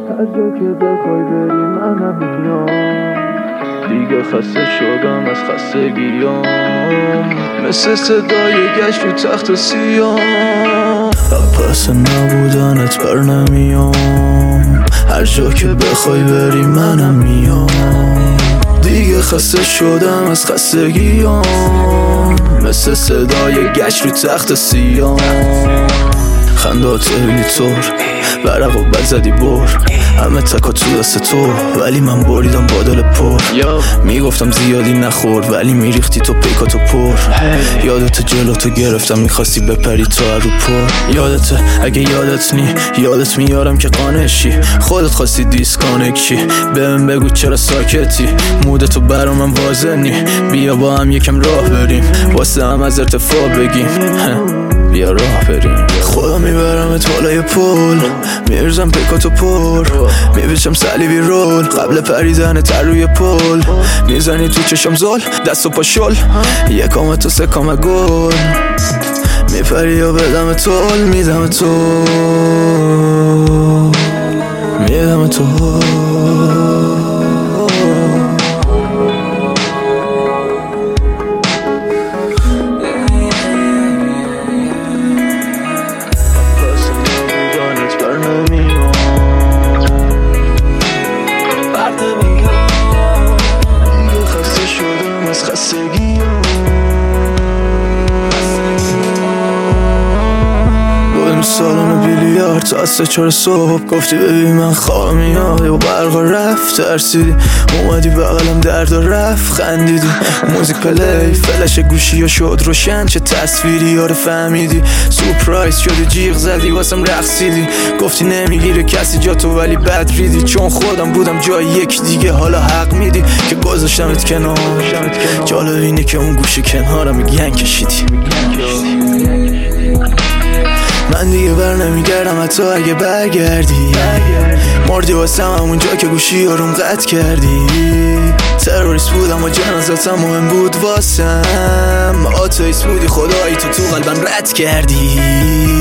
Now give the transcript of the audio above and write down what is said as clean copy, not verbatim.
هر جا که بخوای بری منم میام. دیگه خسته شدم از خستگیام، مثل صدای گشت رو تخت سیام. پس نبودنت بر نمیام، هر جا که بخوای بری منم میام. دیگه خسته شدم از خستگیام، مثل صدای گشت رو تخت سیام. خندات بی طور برق و بد زدی بر، همه تکا تو دست تو ولی من بریدم با دل پر. میگفتم زیادی نخور ولی میریختی تو پیکاتو پر. یادت جلوتو گرفتم میخواستی بپری تو رو پر. یادت اگه یادت نی یادت میارم که قانشی، خودت خواستی دیسکانکشی. بهم بگو چرا ساکتی، مودتو برا من واضح نی. بیا با هم یکم راه بریم، واسه هم از ارتفاع بگیم. بیا راه بریم. خدا میبرمت بالای پل، میرزم پیکاتو پر، میبیچم صلیبی رول قبل پریدنت روی پل. میزنی تو چشم زل دست و پا شل، یکام تو سکام گل. میپری یا بدم تول میدم تو میدم تو. سالن بیلیارد تا از 3-4 صبح گفتی ببین من خواب میاد و برقا رفت. ترسیدی اومدی بغلم درد و رفت، خندیدی موزیک پلی فلش گوشی یا شد روشن. چه تصویری ها رو فهمیدی، سورپرایز شدی جیغ زدی واسم رقصیدی. گفتی نمیگیره کسی جا تو ولی بد ریدی، چون خودم بودم جای یک دیگه حالا حق میدی که گذاشتمت کنار. جالب اینه که اون گوشه کنارم گنگ کشیدی. من دیگه بر نمیگردم حتی اگه برگردی، مردی واسم همونجا که گوشی روم قطع کردی. تروریست بودم و جنازتم مهم بود واسم، آتئیست بودی خدایی تو قلبم رد کردی.